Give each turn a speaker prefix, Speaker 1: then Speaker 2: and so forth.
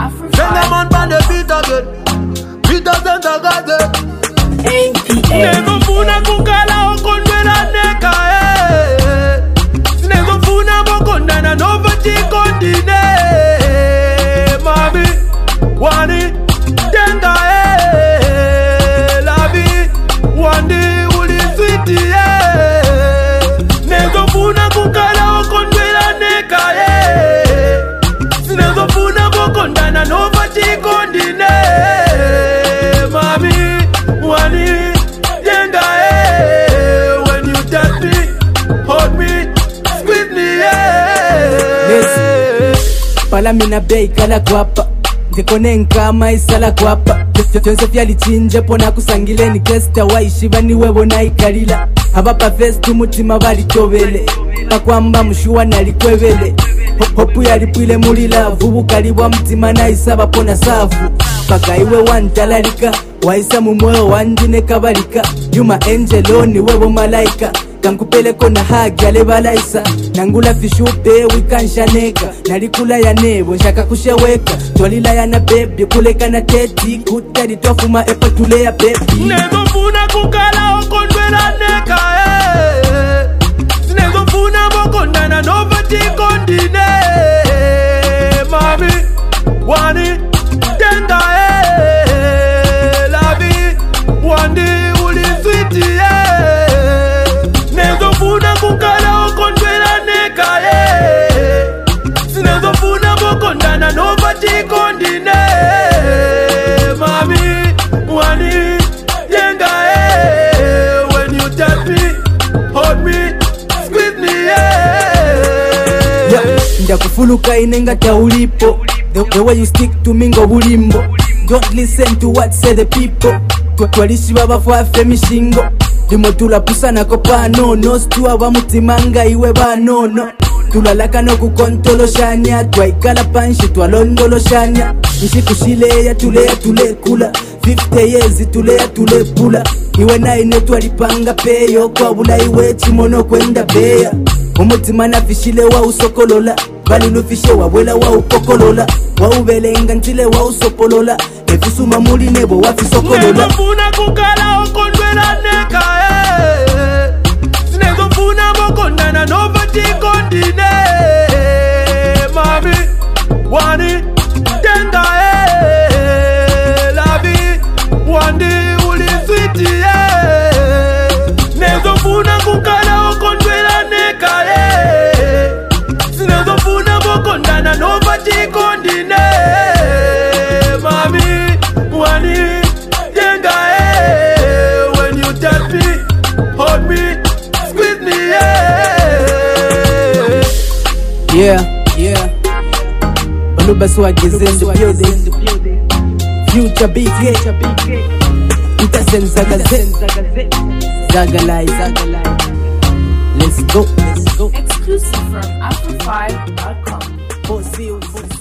Speaker 1: Send them on the beat again. Beat us and the garden. Nego funa kukala okondwela neka Nego funa bokondana nova chikondine Mami, wani, tenga Lavi, wandi, uli switi Nego funa kukala okondwela neka Nego funa bokondana nova chikondine Mami, wani when you touch me, hold me, squeeze me,
Speaker 2: Pala mina bei kala kwapa Ndekone nkama isala kwapa Fyonse fyali chinje pona kusangileni Kesta waishiva ni webo na ikalila Abapa festu mutima bali tobele Pakwamba mshuwa nalikwevele Hopu yalipwile mulila Vubu kaliwa mtima na isaba pona safu Paka iwe wantalalika Waisa mumweo wanjine kabalika Yuma angelo ni webo malaika Kankupeleko na hagi alebalaisa Nangula fishupe wikanshaneka Nalikula ya nebo nshaka kusheweka Twalila ya na baby kuleka na teti Kutari twafuma epa tule ya baby
Speaker 1: Nego funa kukala okondwela neka Nego funa bokondana nova chikondine Mami, wani, tenga Wandi uli switi Nezo funa kukala okondwela neka Sinezo funa bokondana nova chikondine Mami, wani, yenga When you touch me, hold me, squeeze me
Speaker 2: Ndakufuluka inenga taulipo The way you stick to me ngo bulimbo Don't listen to what say the people Twalishi baba fwafe mishingo Limo tulapusana kopa no Stua wa mutimanga iwe ba no Tulalaka no kukontolo shanya Twaikala panshi twalondolo shanya Nshikushile tule kula 50 years tule pula Iwe na ine twalipanga peyo Kwa bula iwe chimono kwenda beya Umutima na fishile wa usokolola Bali nufishe wa wela wa upokolola Wa ubelenga ntile wa usopolola Efisuma muli nebo wa fisokolola
Speaker 1: Nego funa kukala okondwela neka Nego funa bokondana nova chikondine Mami, wani, tenga Lavi, wandi, uli switi Nego funa kukala okondwela neka Nego funa bokondana nova chikondine Mami, wani, yenga When you touch me, hold me, squeeze me
Speaker 2: Yeah Baluba swageze in the building Future BK Itasen Zagalai Let's go
Speaker 3: Exclusive from Afro5.com.